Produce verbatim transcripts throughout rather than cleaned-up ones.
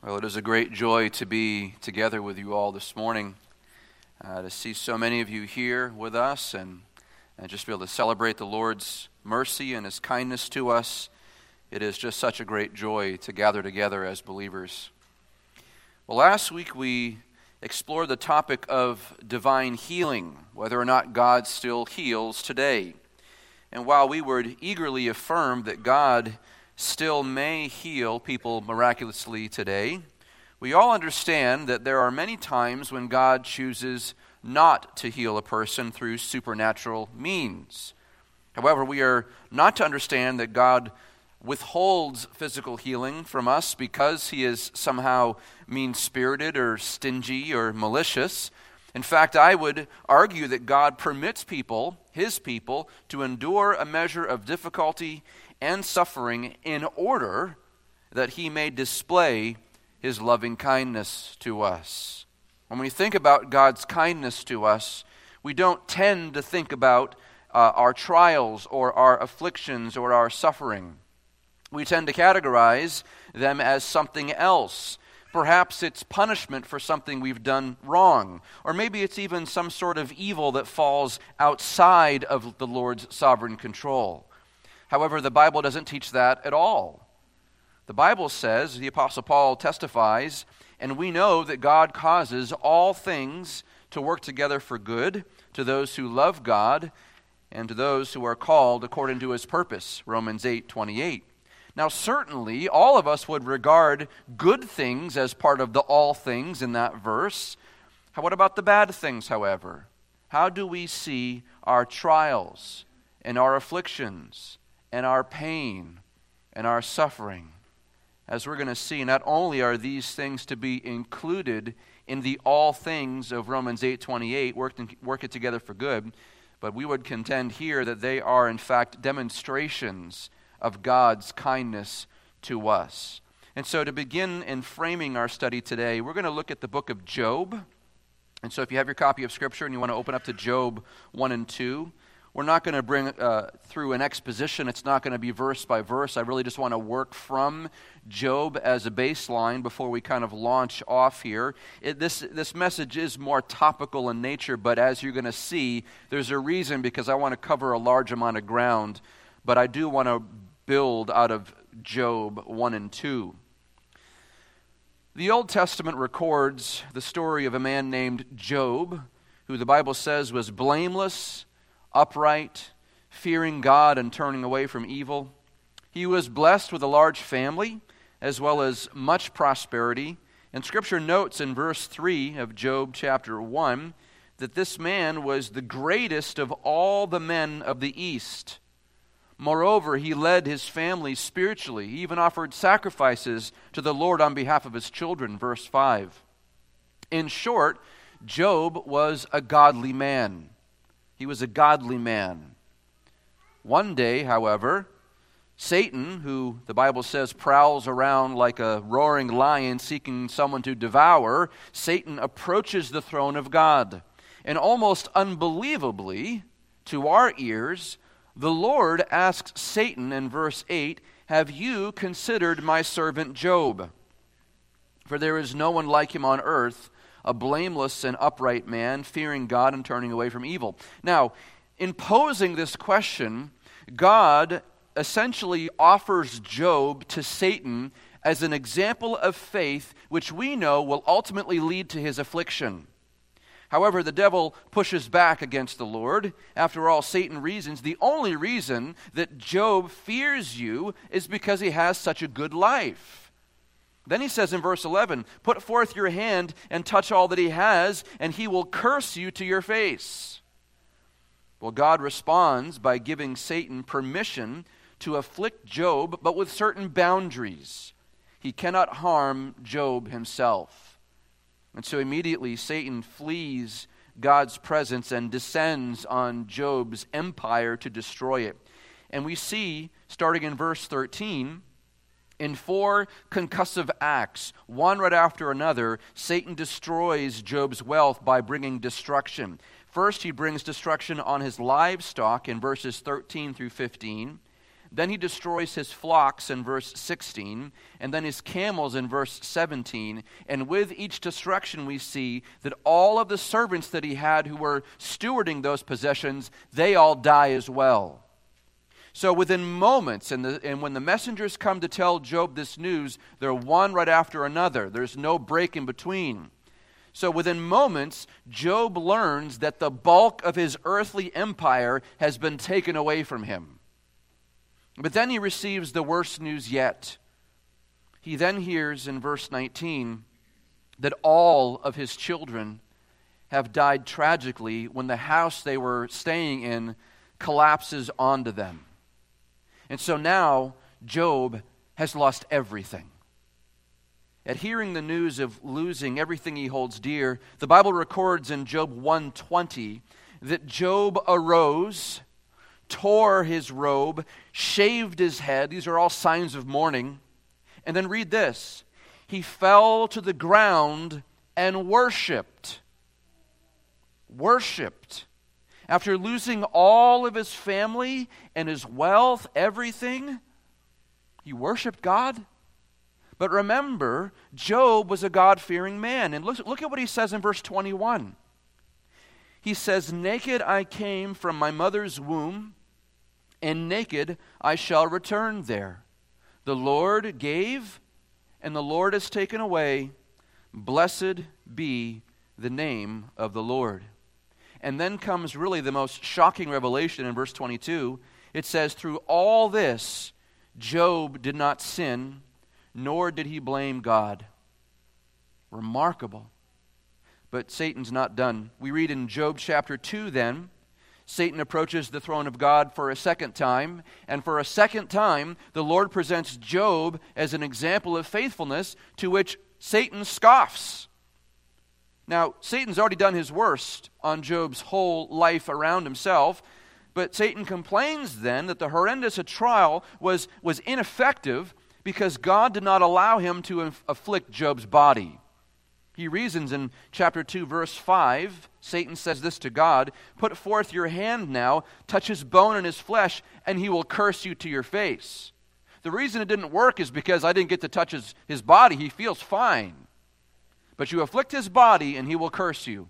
Well, it is a great joy to be together with you all this morning, uh, to see so many of you here with us and, and just be able to celebrate the Lord's mercy and His kindness to us. It is just such a great joy to gather together as believers. Well, last week we explored the topic of divine healing, whether or not God still heals today. And while we would eagerly affirm that God still may heal people miraculously today, we all understand that there are many times when God chooses not to heal a person through supernatural means. However, we are not to understand that God withholds physical healing from us because He is somehow mean-spirited or stingy or malicious. In fact, I would argue that God permits people, His people, to endure a measure of difficulty and suffering in order that He may display His loving kindness to us. When we think about God's kindness to us, we don't tend to think about uh, our trials or our afflictions or our suffering. We tend to categorize them as something else. Perhaps it's punishment for something we've done wrong, or maybe it's even some sort of evil that falls outside of the Lord's sovereign control. However, the Bible doesn't teach that at all. The Bible says, the Apostle Paul testifies, and we know that God causes all things to work together for good to those who love God and to those who are called according to His purpose, Romans eight twenty-eight. Now, certainly, all of us would regard good things as part of the all things in that verse. How, what about the bad things, however? How do we see our trials and our afflictions and our pain and our suffering? As we're going to see, not only are these things to be included in the all things of Romans eight twenty-eight, work, work it together for good, but we would contend here that they are in fact demonstrations of God's kindness to us. And so to begin in framing our study today, we're going to look at the book of Job. And so if you have your copy of Scripture and you want to open up to Job one and two, we're not going to bring uh, through an exposition. It's not going to be verse by verse. I really just want to work from Job as a baseline before we kind of launch off here. It, this, this message is more topical in nature, but as you're going to see, there's a reason because I want to cover a large amount of ground, but I do want to build out of Job one and two. The Old Testament records the story of a man named Job, who the Bible says was blameless, upright, fearing God and turning away from evil. He was blessed with a large family as well as much prosperity. And Scripture notes in verse three of Job chapter one that this man was the greatest of all the men of the East. Moreover, he led his family spiritually. He even offered sacrifices to the Lord on behalf of his children, verse five. In short, Job was a godly man. He was a godly man. One day, however, Satan, who the Bible says prowls around like a roaring lion seeking someone to devour, Satan approaches the throne of God. And almost unbelievably, to our ears, the Lord asks Satan in verse eight, "Have you considered my servant Job? For there is no one like him on earth, a blameless and upright man, fearing God and turning away from evil." Now, in posing this question, God essentially offers Job to Satan as an example of faith which we know will ultimately lead to his affliction. However, the devil pushes back against the Lord. After all, Satan reasons the only reason that Job fears you is because he has such a good life. Then he says in verse eleven, "Put forth your hand and touch all that he has, and he will curse you to your face." Well, God responds by giving Satan permission to afflict Job, but with certain boundaries. He cannot harm Job himself. And so immediately Satan flees God's presence and descends on Job's empire to destroy it. And we see, starting in verse thirteen, in four concussive acts, one right after another, Satan destroys Job's wealth by bringing destruction. First, he brings destruction on his livestock in verses thirteen through fifteen. Then he destroys his flocks in verse sixteen, and then his camels in verse seventeen. And with each destruction we see that all of the servants that he had who were stewarding those possessions, they all die as well. So within moments, and, the, and when the messengers come to tell Job this news, they're one right after another. There's no break in between. So within moments, Job learns that the bulk of his earthly empire has been taken away from him. But then he receives the worst news yet. He then hears in verse nineteen that all of his children have died tragically when the house they were staying in collapses onto them. And so now Job has lost everything. At hearing the news of losing everything he holds dear, the Bible records in Job one twenty that Job arose, tore his robe, shaved his head. These are all signs of mourning. And then read this. He fell to the ground and worshiped. Worshipped. After losing all of his family and his wealth, everything, he worshiped God. But remember, Job was a God-fearing man. And look, look at what he says in verse twenty-one. He says, "Naked I came from my mother's womb, and naked I shall return there. The Lord gave, and the Lord has taken away. Blessed be the name of the Lord." And then comes really the most shocking revelation in verse twenty-two. It says, "Through all this, Job did not sin, nor did he blame God." Remarkable. But Satan's not done. We read in Job chapter two then, Satan approaches the throne of God for a second time, and for a second time, the Lord presents Job as an example of faithfulness, to which Satan scoffs. Now, Satan's already done his worst on Job's whole life around himself, but Satan complains then that the horrendous trial was, was ineffective because God did not allow him to inf- afflict Job's body. He reasons in chapter two, verse five, Satan says this to God, "Put forth your hand now, touch his bone and his flesh, and he will curse you to your face." The reason it didn't work is because I didn't get to touch his, his body. He feels fine. But you afflict his body, and he will curse you.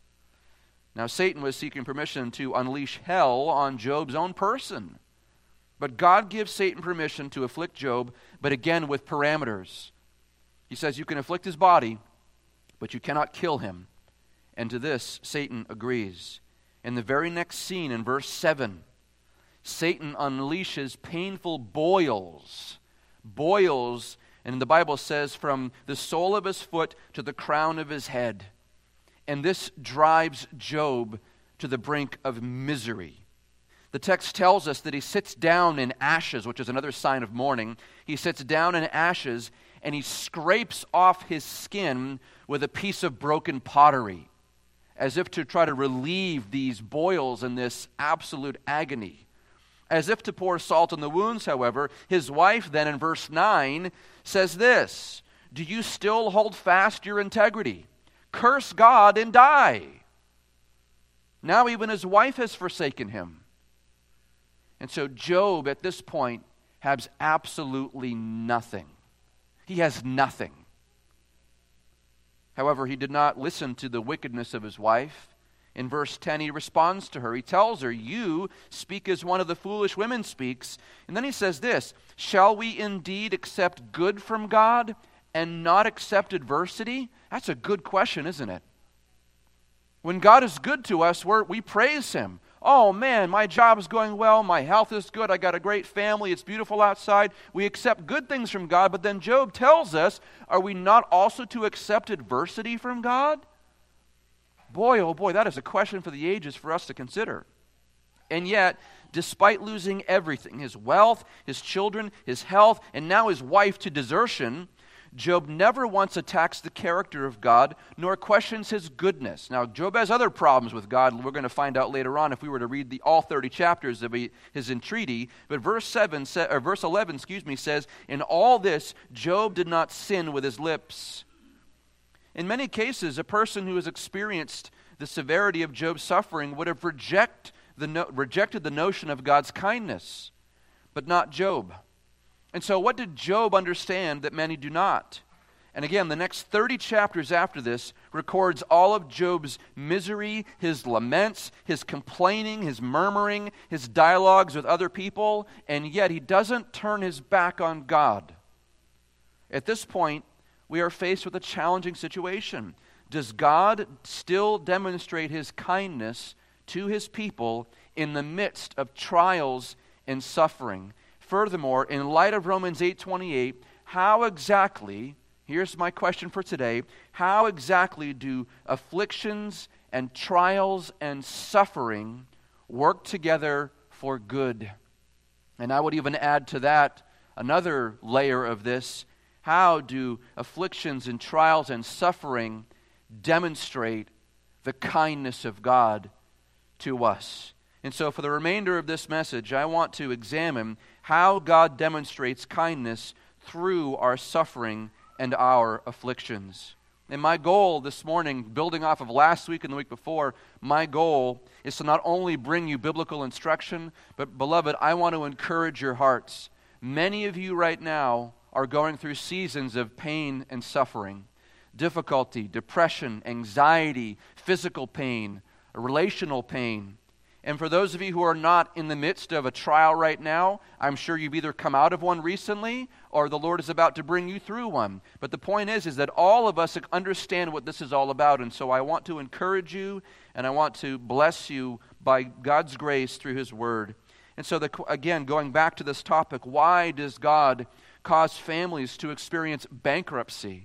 Now, Satan was seeking permission to unleash hell on Job's own person. But God gives Satan permission to afflict Job, but again with parameters. He says you can afflict his body, but you cannot kill him. And to this, Satan agrees. In the very next scene, in verse seven, Satan unleashes painful boils. Boils, and the Bible says, from the sole of his foot to the crown of his head. And this drives Job to the brink of misery. The text tells us that he sits down in ashes, which is another sign of mourning. He sits down in ashes, and he scrapes off his skin with a piece of broken pottery, as if to try to relieve these boils and this absolute agony. As if to pour salt on the wounds, however, his wife then in verse nine says this, "Do you still hold fast your integrity? Curse God and die." Now even his wife has forsaken him. And so Job at this point has absolutely nothing. He has nothing. However, he did not listen to the wickedness of his wife. In verse ten, he responds to her. He tells her, "You speak as one of the foolish women speaks." And then he says this, "Shall we indeed accept good from God and not accept adversity?" That's a good question, isn't it? When God is good to us, we're, we praise him. Oh man, my job is going well, my health is good, I got a great family, it's beautiful outside. We accept good things from God, but then Job tells us, are we not also to accept adversity from God? Boy, oh boy, that is a question for the ages for us to consider. And yet, despite losing everything, his wealth, his children, his health, and now his wife to desertion, Job never once attacks the character of God, nor questions his goodness. Now, Job has other problems with God, and we're going to find out later on if we were to read the all thirty chapters of his entreaty. But verse seven, or verse eleven, excuse me, says, "In all this, Job did not sin with his lips." In many cases, a person who has experienced the severity of Job's suffering would have reject the no- rejected the notion of God's kindness. but not Job. And so what did Job understand that many do not? And again, the next thirty chapters after this records all of Job's misery, his laments, his complaining, his murmuring, his dialogues with other people, and yet he doesn't turn his back on God. At this point, we are faced with a challenging situation. Does God still demonstrate his kindness to his people in the midst of trials and suffering? Furthermore, in light of Romans eight twenty-eight, how exactly, here's my question for today, how exactly do afflictions and trials and suffering work together for good? And I would even add to that another layer of this. How do afflictions and trials and suffering demonstrate the kindness of God to us? And so for the remainder of this message, I want to examine how God demonstrates kindness through our suffering and our afflictions. And my goal this morning, building off of last week and the week before, my goal is to not only bring you biblical instruction, but beloved, I want to encourage your hearts. Many of you right now are going through seasons of pain and suffering, difficulty, depression, anxiety, physical pain, relational pain. And for those of you who are not in the midst of a trial right now, I'm sure you've either come out of one recently or the Lord is about to bring you through one. But the point is, is that all of us understand what this is all about. And so I want to encourage you and I want to bless you by God's grace through His Word. And so the, again, going back to this topic, why does God cause families to experience bankruptcy?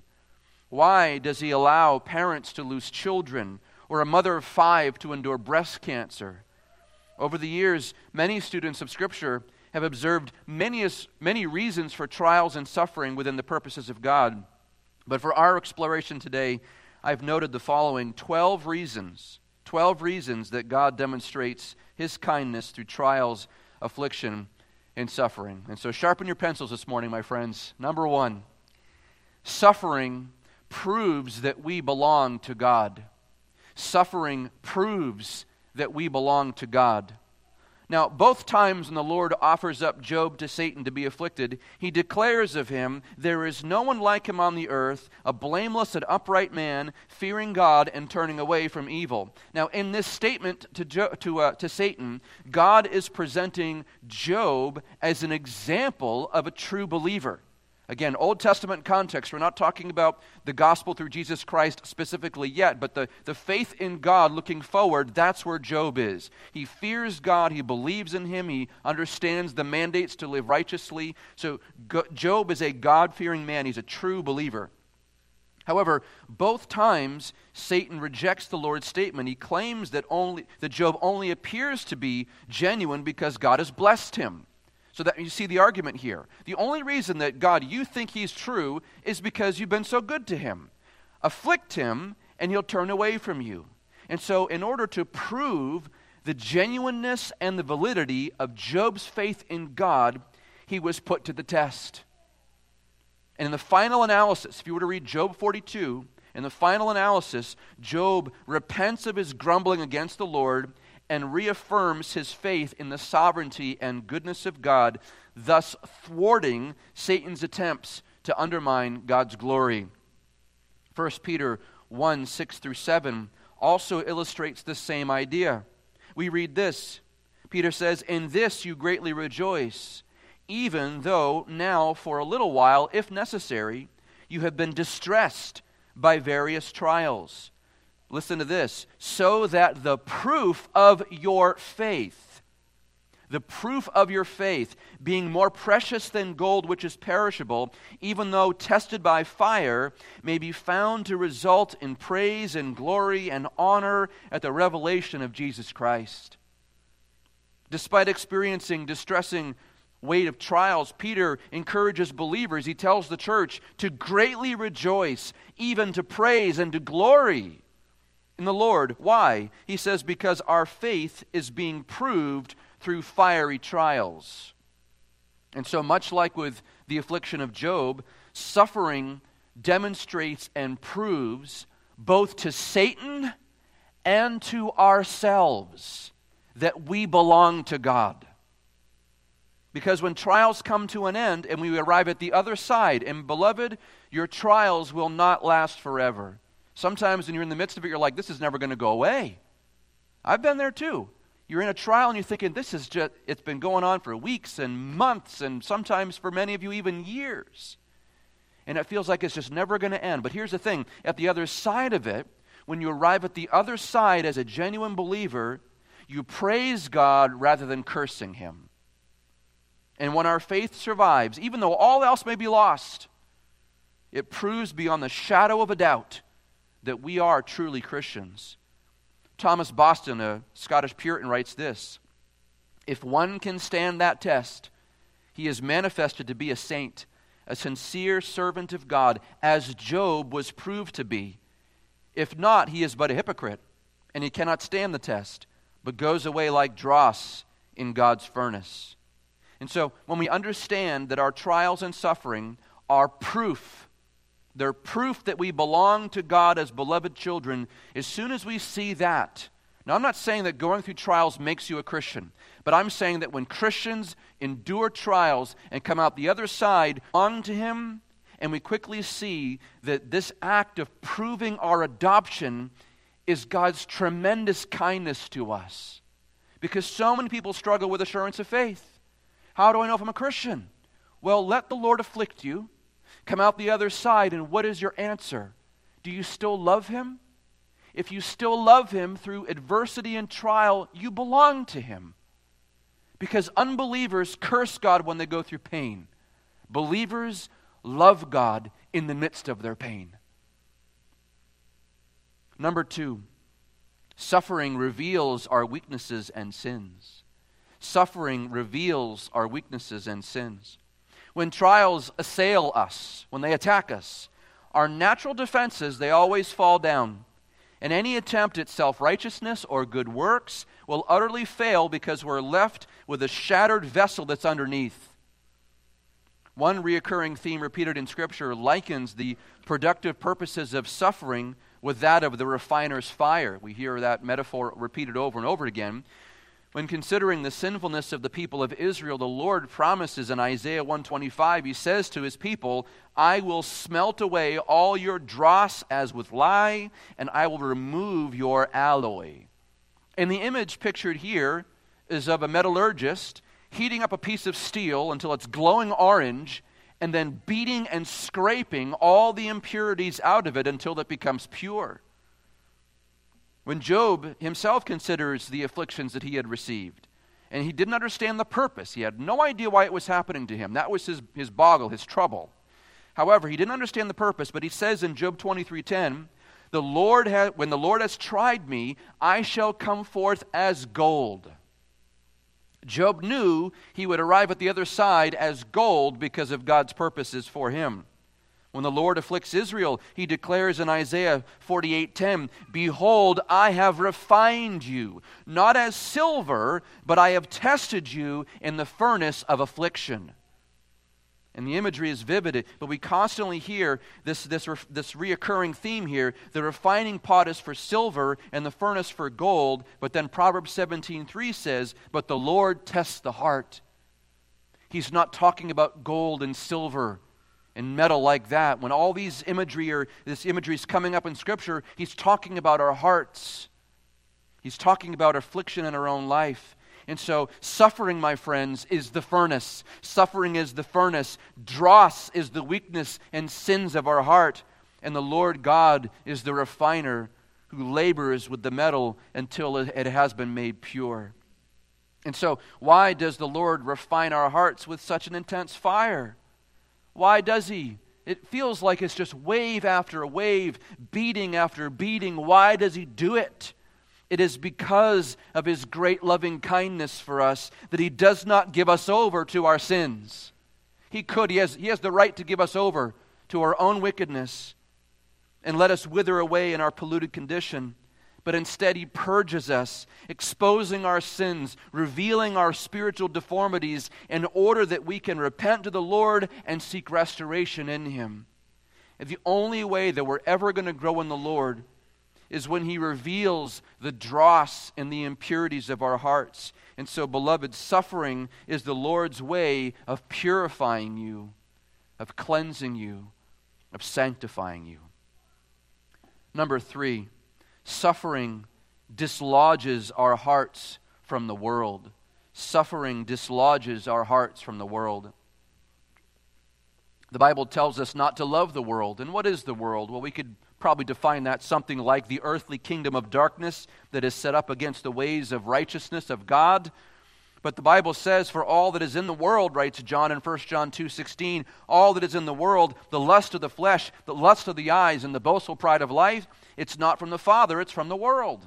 Why does He allow parents to lose children or a mother of five to endure breast cancer? Over the years, many students of Scripture have observed many, many reasons for trials and suffering within the purposes of God. But for our exploration today, I've noted the following twelve reasons, twelve reasons that God demonstrates His kindness through trials, affliction, and suffering. And so sharpen your pencils this morning, my friends. Number one, suffering proves that we belong to God. Suffering proves that we belong to God. Now, both times when the Lord offers up Job to Satan to be afflicted, He declares of him, there is no one like him on the earth, a blameless and upright man, fearing God and turning away from evil. Now, in this statement to jo- to, uh, to Satan, God is presenting Job as an example of a true believer. Again, Old Testament context, we're not talking about the gospel through Jesus Christ specifically yet, but the, the faith in God looking forward, that's where Job is. He fears God, he believes in Him, he understands the mandates to live righteously. So Go- Job is a God-fearing man, he's a true believer. However, both times Satan rejects the Lord's statement. He claims that only that Job only appears to be genuine because God has blessed him. So that you see the argument here. The only reason that God, you think He's true is because you've been so good to Him. Afflict Him and He'll turn away from you. And so in order to prove the genuineness and the validity of Job's faith in God, he was put to the test. And in the final analysis, if you were to read Job forty-two, in the final analysis, Job repents of his grumbling against the Lord and reaffirms his faith in the sovereignty and goodness of God, thus thwarting Satan's attempts to undermine God's glory. First Peter one, six through seven also illustrates the same idea. We read this. Peter says, "In this you greatly rejoice, even though now for a little while, if necessary, you have been distressed by various trials." Listen to this. "So that the proof of your faith, the proof of your faith, being more precious than gold which is perishable, even though tested by fire, may be found to result in praise and glory and honor at the revelation of Jesus Christ." Despite experiencing distressing weight of trials, Peter encourages believers, he tells the church, to greatly rejoice, even to praise and to glory in the Lord. Why? He says, because our faith is being proved through fiery trials. And so much like with the affliction of Job, suffering demonstrates and proves both to Satan and to ourselves that we belong to God. Because when trials come to an end and we arrive at the other side, and beloved, your trials will not last forever. Sometimes when you're in the midst of it, you're like, this is never going to go away. I've been there too. You're in a trial and you're thinking, this is just, it's been going on for weeks and months, and sometimes for many of you even years. And it feels like it's just never going to end. But here's the thing, at the other side of it, when you arrive at the other side as a genuine believer, you praise God rather than cursing Him. And when our faith survives, even though all else may be lost, it proves beyond the shadow of a doubt that we are truly Christians. Thomas Boston, a Scottish Puritan, writes this: if one can stand that test, he is manifested to be a saint, a sincere servant of God, as Job was proved to be. If not, he is but a hypocrite, and he cannot stand the test, but goes away like dross in God's furnace. And so when we understand that our trials and suffering are proof, they're proof that we belong to God as beloved children, as soon as we see that. Now, I'm not saying that going through trials makes you a Christian, but I'm saying that when Christians endure trials and come out the other side on to Him, and we quickly see that this act of proving our adoption is God's tremendous kindness to us. Because so many people struggle with assurance of faith. How do I know if I'm a Christian? Well, let the Lord afflict you. Come out the other side, and what is your answer? Do you still love Him? If you still love Him through adversity and trial, you belong to Him. Because unbelievers curse God when they go through pain. Believers love God in the midst of their pain. Number two, suffering reveals our weaknesses and sins. Suffering reveals our weaknesses and sins. When trials assail us, when they attack us, our natural defenses, they always fall down. And any attempt at self-righteousness or good works will utterly fail because we're left with a shattered vessel that's underneath. One reoccurring theme repeated in Scripture likens the productive purposes of suffering with that of the refiner's fire. We hear that metaphor repeated over and over again. When considering the sinfulness of the people of Israel, the Lord promises in Isaiah one twenty-five, He says to His people, I will smelt away all your dross as with lye, and I will remove your alloy. And the image pictured here is of a metallurgist heating up a piece of steel until it's glowing orange, and then beating and scraping all the impurities out of it until it becomes pure. When Job himself considers the afflictions that he had received, and he didn't understand the purpose, he had no idea why it was happening to him. That was his, his boggle, his trouble. However, he didn't understand the purpose, but he says in Job twenty-three ten, the Lord ha- when the Lord has tried me, I shall come forth as gold. Job knew he would arrive at the other side as gold because of God's purposes for him. When the Lord afflicts Israel, He declares in Isaiah forty-eight ten, behold, I have refined you, not as silver, but I have tested you in the furnace of affliction. And the imagery is vivid, but we constantly hear this, this, this reoccurring theme here. The refining pot is for silver and the furnace for gold, but then Proverbs seventeen three says, but the Lord tests the heart. He's not talking about gold and silver and metal like that. When all these imagery or this imagery is coming up in Scripture, He's talking about our hearts. He's talking about affliction in our own life. And so suffering, my friends, is the furnace. Suffering is the furnace. Dross is the weakness and sins of our heart. And the Lord God is the refiner who labors with the metal until it has been made pure. And so why does the Lord refine our hearts with such an intense fire? Why does He? It feels like it's just wave after wave, beating after beating. Why does He do it? It is because of His great loving kindness for us that He does not give us over to our sins. He could. He has, he has the right to give us over to our own wickedness and let us wither away in our polluted condition. But instead He purges us, exposing our sins, revealing our spiritual deformities in order that we can repent to the Lord and seek restoration in Him. And the only way that we're ever going to grow in the Lord is when he reveals the dross and the impurities of our hearts. And so, beloved, suffering is the Lord's way of purifying you, of cleansing you, of sanctifying you. Number three, suffering dislodges our hearts from the world. Suffering dislodges our hearts from the world. The Bible tells us not to love the world. And what is the world? Well, we could probably define that something like the earthly kingdom of darkness that is set up against the ways of righteousness of God. But the Bible says, for all that is in the world, writes John in First John two sixteen, all that is in the world, the lust of the flesh, the lust of the eyes, and the boastful pride of life, it's not from the Father, it's from the world.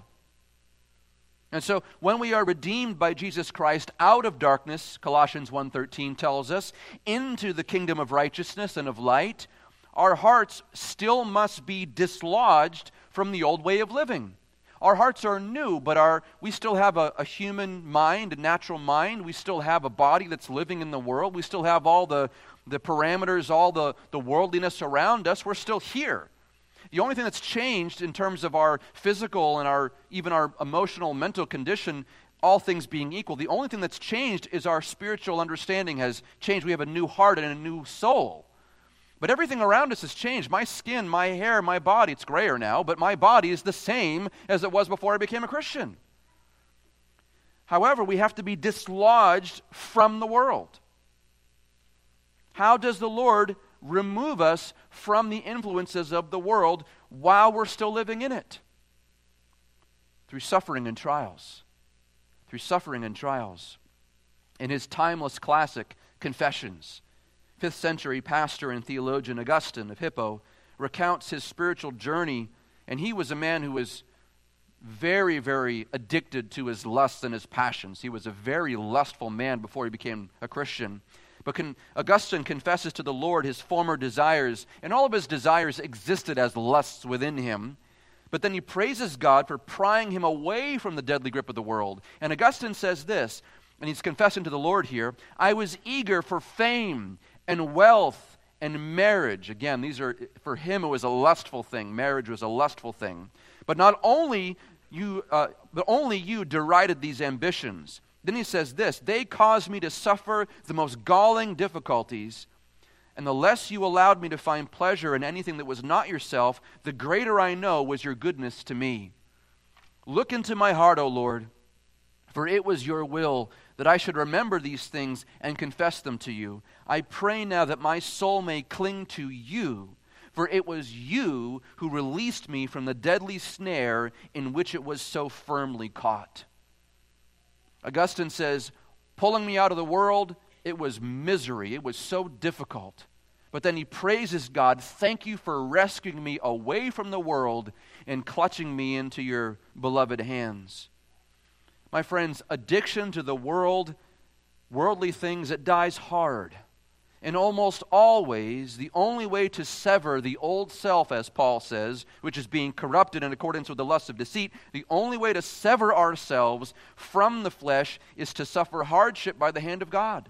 And so when we are redeemed by Jesus Christ out of darkness, Colossians one thirteen tells us, into the kingdom of righteousness and of light, our hearts still must be dislodged from the old way of living. Our hearts are new, but our, we still have a, a human mind, a natural mind. We still have a body that's living in the world. We still have all the, the parameters, all the, the worldliness around us. We're still here. The only thing that's changed in terms of our physical and our even our emotional, mental condition, all things being equal, the only thing that's changed is our spiritual understanding has changed. We have a new heart and a new soul. But everything around us has changed. My skin, my hair, my body, it's grayer now, but my body is the same as it was before I became a Christian. However, we have to be dislodged from the world. How does the Lord remove us from the influences of the world while we're still living in it? Through suffering and trials. Through suffering and trials. In his timeless classic, Confessions, fifth century pastor and theologian Augustine of Hippo recounts his spiritual journey, and he was a man who was very, very addicted to his lusts and his passions. He was a very lustful man before he became a Christian. But con- Augustine confesses to the Lord his former desires, and all of his desires existed as lusts within him. But then he praises God for prying him away from the deadly grip of the world. And Augustine says this, and he's confessing to the Lord here, I was eager for fame and wealth and marriage. Again, these are, for him it was a lustful thing. Marriage was a lustful thing. But not only you, uh, but only you derided these ambitions. Then he says this, they caused me to suffer the most galling difficulties, and the less you allowed me to find pleasure in anything that was not yourself, the greater I know was your goodness to me. Look into my heart, O Lord, for it was your will that I should remember these things and confess them to you. I pray now that my soul may cling to you, for it was you who released me from the deadly snare in which it was so firmly caught. Augustine says, pulling me out of the world, it was misery. It was so difficult. But then he praises God, thank you for rescuing me away from the world and clutching me into your beloved hands. My friends, addiction to the world, worldly things, it dies hard. And almost always, the only way to sever the old self, as Paul says, which is being corrupted in accordance with the lust of deceit, the only way to sever ourselves from the flesh is to suffer hardship by the hand of God.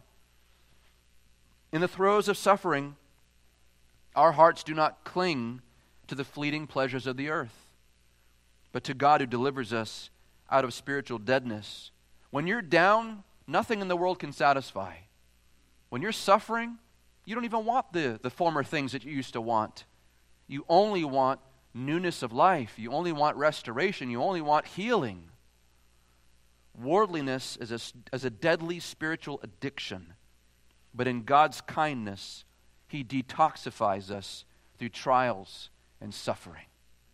In the throes of suffering, our hearts do not cling to the fleeting pleasures of the earth, but to God who delivers us out of spiritual deadness. When you're down, nothing in the world can satisfy. When you're suffering, you don't even want the, the former things that you used to want. You only want newness of life. You only want restoration. You only want healing. Worldliness is a, is a deadly spiritual addiction. But in God's kindness, He detoxifies us through trials and suffering.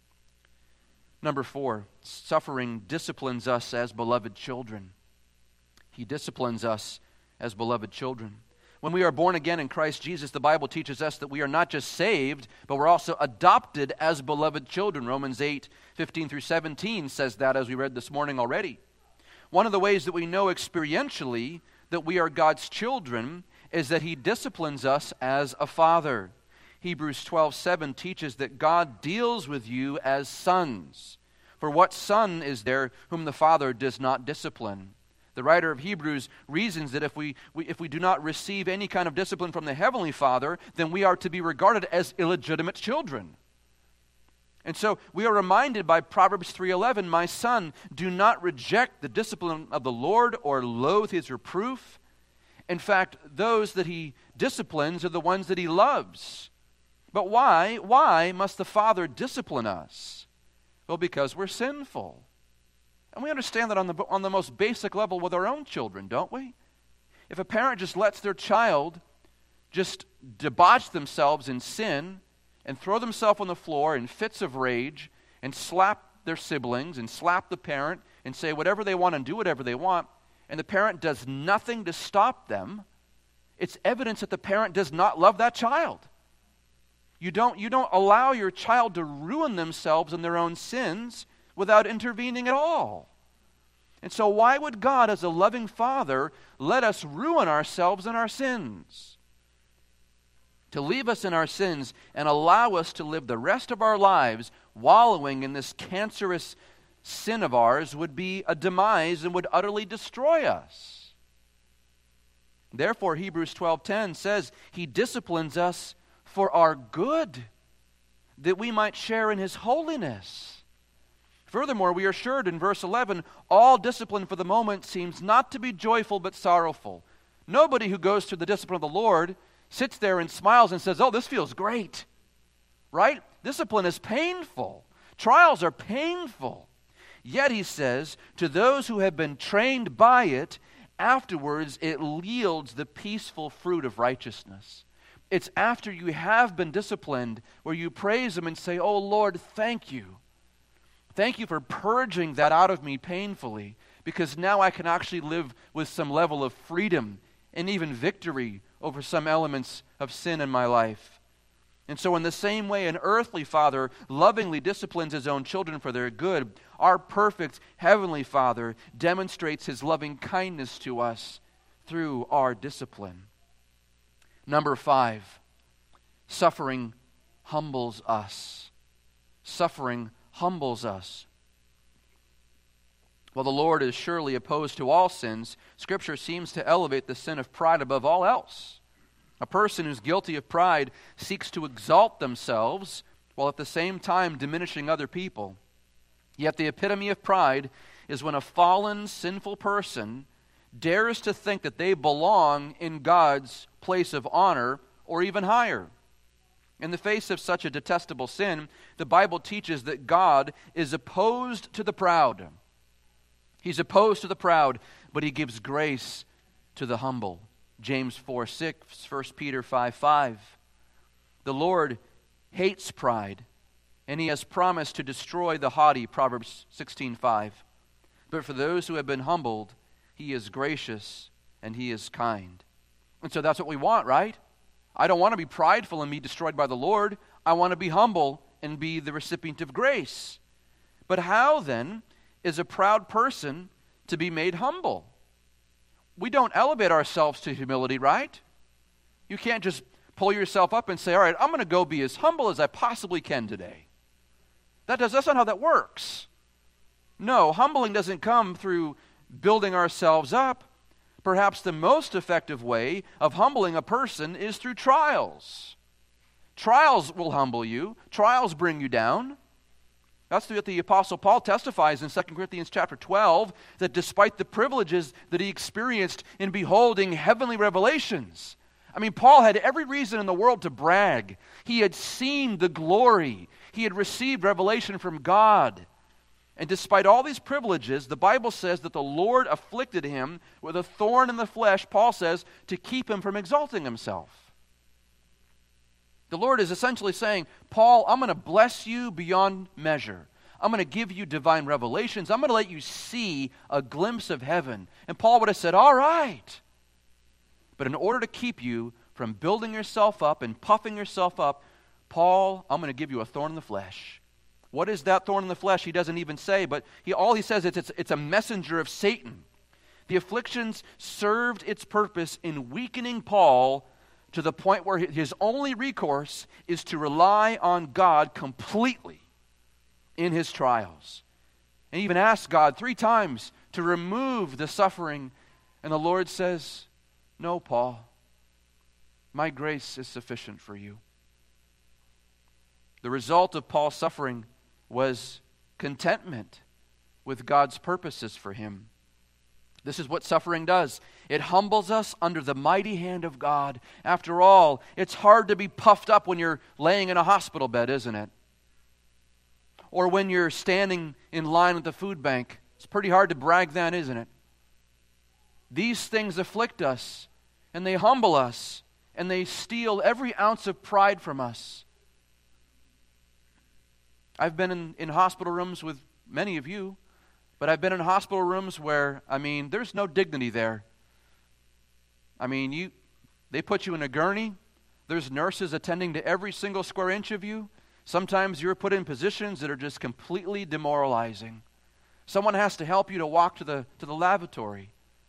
Number four, suffering disciplines us as beloved children. He disciplines us as beloved children. When we are born again in Christ Jesus, the Bible teaches us that we are not just saved, but we're also adopted as beloved children. Romans eight, fifteen through seventeen says that, as we read this morning already. One of the ways that we know experientially that we are God's children is that He disciplines us as a father. Hebrews twelve seven teaches that God deals with you as sons. For what son is there whom the Father does not discipline? The writer of Hebrews reasons that if we, we if we do not receive any kind of discipline from the Heavenly Father, then we are to be regarded as illegitimate children. And so we are reminded by Proverbs three eleven, my son, do not reject the discipline of the Lord or loathe his reproof. In fact, those that he disciplines are the ones that he loves. But why? Why must the Father discipline us? Well, because we're sinful. And we understand that on the, on the most basic level with our own children, don't we? If a parent just lets their child just debauch themselves in sin and throw themselves on the floor in fits of rage and slap their siblings and slap the parent and say whatever they want and do whatever they want, and the parent does nothing to stop them, it's evidence that the parent does not love that child. You don't, you don't allow your child to ruin themselves in their own sins without intervening at all. And so why would God, as a loving Father, let us ruin ourselves in our sins? To leave us in our sins and allow us to live the rest of our lives wallowing in this cancerous sin of ours would be a demise and would utterly destroy us. Therefore, Hebrews twelve ten says, he disciplines us for our good, that we might share in his holiness. Furthermore, we are assured in verse eleven, all discipline for the moment seems not to be joyful but sorrowful. Nobody who goes through the discipline of the Lord sits there and smiles and says, oh, this feels great, right? Discipline is painful. Trials are painful. Yet, he says, to those who have been trained by it, afterwards it yields the peaceful fruit of righteousness. It's after you have been disciplined where you praise him and say, oh, Lord, thank you. Thank you for purging that out of me painfully, because now I can actually live with some level of freedom and even victory over some elements of sin in my life. And so in the same way an earthly father lovingly disciplines his own children for their good, our perfect heavenly Father demonstrates his loving kindness to us through our discipline. Number five, suffering humbles us. Suffering humbles us. While the Lord is surely opposed to all sins, Scripture seems to elevate the sin of pride above all else. A person who's guilty of pride seeks to exalt themselves while at the same time diminishing other people. Yet the epitome of pride is when a fallen, sinful person dares to think that they belong in God's place of honor or even higher. In the face of such a detestable sin, the Bible teaches that God is opposed to the proud. He's opposed to the proud, but he gives grace to the humble. James four six, First Peter five five. The Lord hates pride, and he has promised to destroy the haughty, Proverbs sixteen five. But for those who have been humbled, he is gracious and he is kind. And so that's what we want, right? I don't want to be prideful and be destroyed by the Lord. I want to be humble and be the recipient of grace. But how then is a proud person to be made humble? We don't elevate ourselves to humility, right? You can't just pull yourself up and say, all right, I'm going to go be as humble as I possibly can today. That does, that's not how that works. No, humbling doesn't come through building ourselves up. Perhaps the most effective way of humbling a person is through trials. Trials will humble you. Trials bring you down. That's what the Apostle Paul testifies in Second Corinthians chapter twelve, that despite the privileges that he experienced in beholding heavenly revelations, I mean, Paul had every reason in the world to brag. He had seen the glory. He had received revelation from God. And despite all these privileges, the Bible says that the Lord afflicted him with a thorn in the flesh, Paul says, to keep him from exalting himself. The Lord is essentially saying, Paul, I'm going to bless you beyond measure. I'm going to give you divine revelations. I'm going to let you see a glimpse of heaven. And Paul would have said, all right. But in order to keep you from building yourself up and puffing yourself up, Paul, I'm going to give you a thorn in the flesh. What is that thorn in the flesh? He doesn't even say, but he, all he says is it's, it's a messenger of Satan. The afflictions served its purpose in weakening Paul to the point where his only recourse is to rely on God completely in his trials. And he even asked God three times to remove the suffering. And the Lord says, no, Paul, my grace is sufficient for you. The result of Paul's suffering was contentment with God's purposes for him. This is what suffering does. It humbles us under the mighty hand of God. After all, it's hard to be puffed up when you're laying in a hospital bed, isn't it? Or when you're standing in line at the food bank. It's pretty hard to brag then, isn't it? These things afflict us, and they humble us, and they steal every ounce of pride from us. I've been in, in hospital rooms with many of you, but I've been in hospital rooms where, I mean, there's no dignity there. I mean, you, they put you in a gurney. There's nurses attending to every single square inch of you. Sometimes you're put in positions that are just completely demoralizing. Someone has to help you to walk to the, to the lavatory.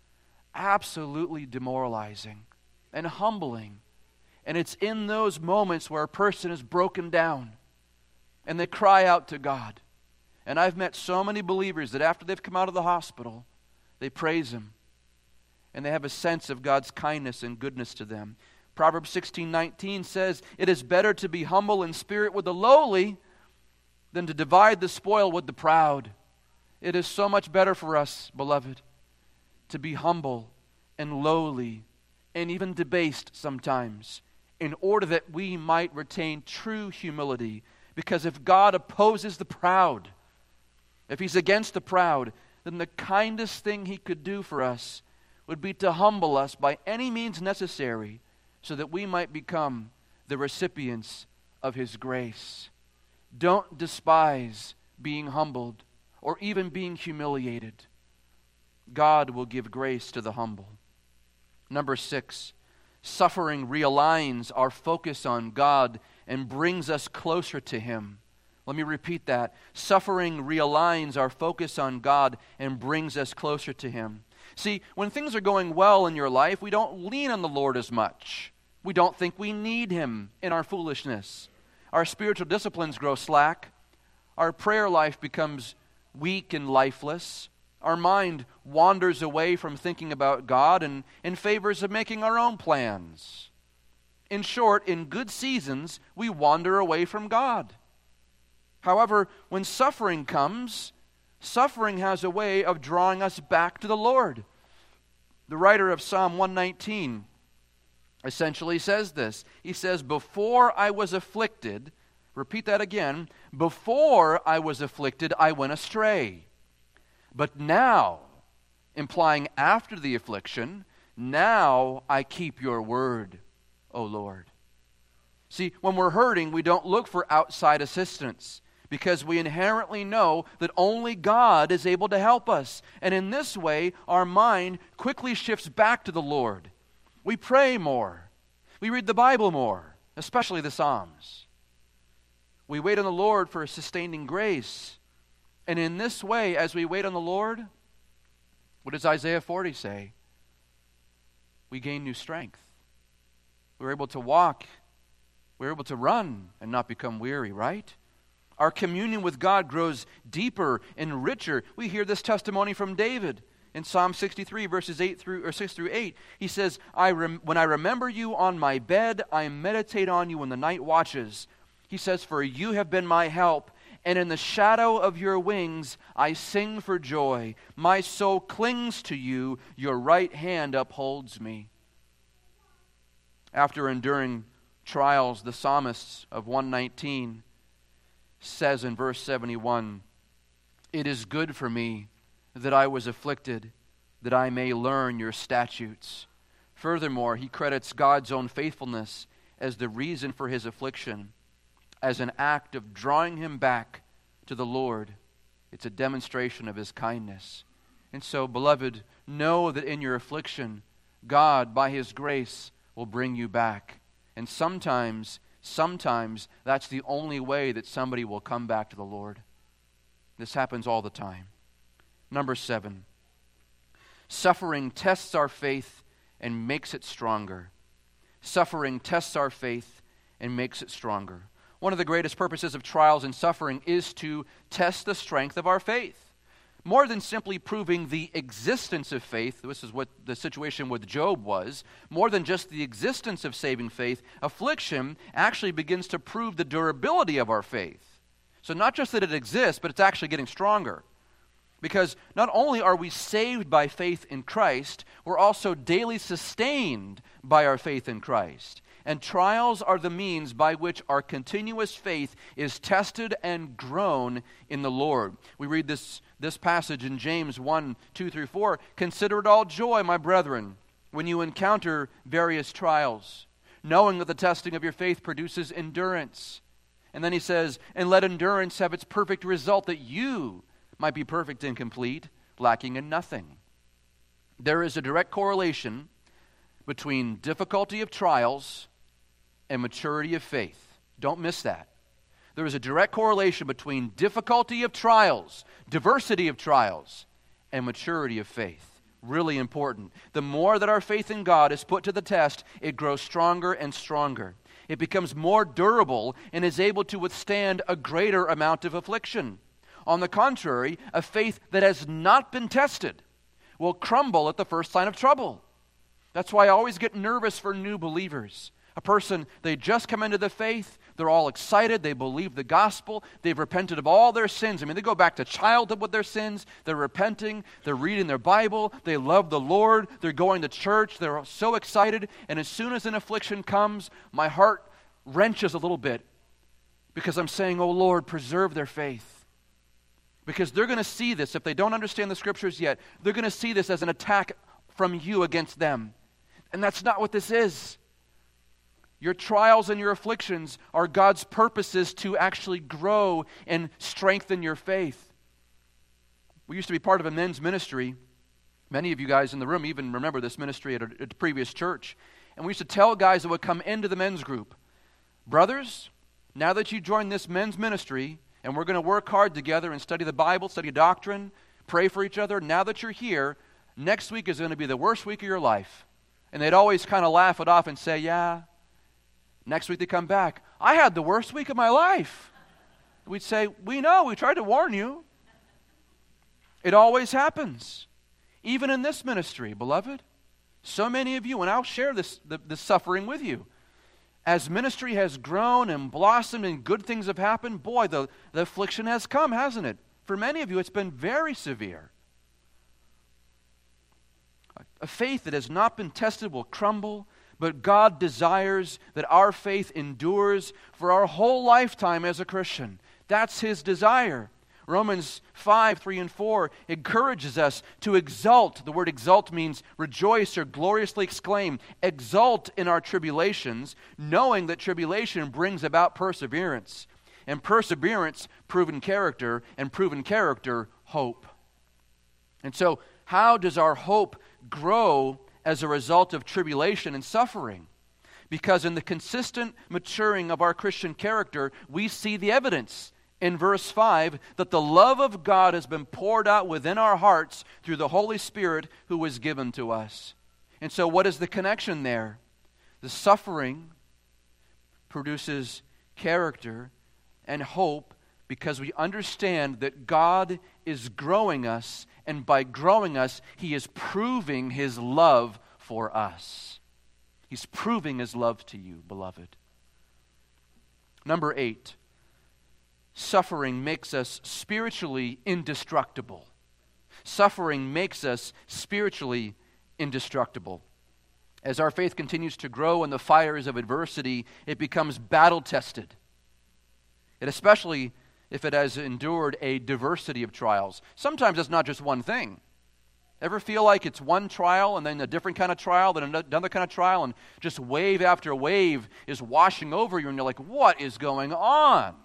Absolutely demoralizing and humbling. And it's in those moments where a person is broken down and they cry out to God. And I've met so many believers that after they've come out of the hospital, they praise Him. And they have a sense of God's kindness and goodness to them. Proverbs sixteen nineteen says, "It is better to be humble in spirit with the lowly than to divide the spoil with the proud." It is so much better for us, beloved, to be humble and lowly and even debased sometimes in order that we might retain true humility. Because if God opposes the proud, if He's against the proud, then the kindest thing He could do for us would be to humble us by any means necessary so that we might become the recipients of His grace. Don't despise being humbled or even being humiliated. God will give grace to the humble. Number six, suffering realigns our focus on God and brings us closer to Him. Let me repeat that. Suffering realigns our focus on God and brings us closer to Him. See, when things are going well in your life, we don't lean on the Lord as much. We don't think we need Him in our foolishness. Our spiritual disciplines grow slack. Our prayer life becomes weak and lifeless. Our mind wanders away from thinking about God and in favors of making our own plans. In short, in good seasons, we wander away from God. However, when suffering comes, suffering has a way of drawing us back to the Lord. The writer of Psalm one nineteen essentially says this. He says, "Before I was afflicted," repeat that again, "before I was afflicted, I went astray. But now," implying after the affliction, "now I keep your word, O Lord." See, when we're hurting, we don't look for outside assistance because we inherently know that only God is able to help us. And in this way, our mind quickly shifts back to the Lord. We pray more. We read the Bible more, especially the Psalms. We wait on the Lord for sustaining grace. And in this way, as we wait on the Lord, what does Isaiah forty say? We gain new strength. We're able to walk. We're able to run and not become weary, right? Our communion with God grows deeper and richer. We hear this testimony from David in Psalm sixty-three, verses eight through or six through eight. He says, I rem- when I remember you on my bed, I meditate on you when the night watches. He says, for you have been my help, and in the shadow of your wings I sing for joy. My soul clings to you, your right hand upholds me. After enduring trials, the psalmist of one nineteen says in verse seventy-one, it is good for me that I was afflicted, that I may learn your statutes. Furthermore, he credits God's own faithfulness as the reason for his affliction, as an act of drawing him back to the Lord. It's a demonstration of his kindness. And so, beloved, know that in your affliction, God, by his grace, will bring you back. And sometimes, sometimes, that's the only way that somebody will come back to the Lord. This happens all the time. Number seven, suffering tests our faith and makes it stronger. Suffering tests our faith and makes it stronger. One of the greatest purposes of trials and suffering is to test the strength of our faith. More than simply proving the existence of faith, this is what the situation with Job was, more than just the existence of saving faith, affliction actually begins to prove the durability of our faith. So not just that it exists, but it's actually getting stronger. Because not only are we saved by faith in Christ, we're also daily sustained by our faith in Christ. And trials are the means by which our continuous faith is tested and grown in the Lord. We read this, this passage in James one, two through four. Consider it all joy, my brethren, when you encounter various trials, knowing that the testing of your faith produces endurance. And then he says, and let endurance have its perfect result, that you might be perfect and complete, lacking in nothing. There is a direct correlation between difficulty of trials and maturity of faith. Don't miss that. There is a direct correlation between difficulty of trials, diversity of trials, and maturity of faith. Really important. The more that our faith in God is put to the test, it grows stronger and stronger. It becomes more durable and is able to withstand a greater amount of affliction. On the contrary, a faith that has not been tested will crumble at the first sign of trouble. That's why I always get nervous for new believers. A person, they just come into the faith, they're all excited, they believe the gospel, they've repented of all their sins. I mean, they go back to childhood with their sins, they're repenting, they're reading their Bible, they love the Lord, they're going to church, they're so excited, and as soon as an affliction comes, my heart wrenches a little bit because I'm saying, oh Lord, preserve their faith. Because they're going to see this, if they don't understand the Scriptures yet, they're going to see this as an attack from you against them. And that's not what this is. Your trials and your afflictions are God's purposes to actually grow and strengthen your faith. We used to be part of a men's ministry. Many of you guys in the room even remember this ministry at a, at a previous church. And we used to tell guys that would come into the men's group, brothers, now that you join this men's ministry, and we're going to work hard together and study the Bible, study doctrine, pray for each other. Now that you're here, next week is going to be the worst week of your life. And they'd always kind of laugh it off and say, yeah. Next week they come back, I had the worst week of my life. We'd say, we know, we tried to warn you. It always happens. Even in this ministry, beloved. So many of you, and I'll share this, the, this suffering with you. As ministry has grown and blossomed and good things have happened, boy, the, the affliction has come, hasn't it? For many of you, it's been very severe. A faith that has not been tested will crumble, but God desires that our faith endures for our whole lifetime as a Christian. That's His desire. Romans five, three and four encourages us to exult. The word exult means rejoice or gloriously exclaim. Exult in our tribulations, knowing that tribulation brings about perseverance. And perseverance, proven character, and proven character, hope. And so, how does our hope grow as a result of tribulation and suffering? Because in the consistent maturing of our Christian character, we see the evidence in verse five, that the love of God has been poured out within our hearts through the Holy Spirit who was given to us. And so what is the connection there? The suffering produces character and hope because we understand that God is growing us, and by growing us, He is proving His love for us. He's proving His love to you, beloved. Number eight. Suffering makes us spiritually indestructible. Suffering makes us spiritually indestructible. As our faith continues to grow in the fires of adversity, it becomes battle-tested. And especially if it has endured a diversity of trials. Sometimes it's not just one thing. Ever feel like it's one trial and then a different kind of trial, then another kind of trial, and just wave after wave is washing over you, and you're like, what is going on?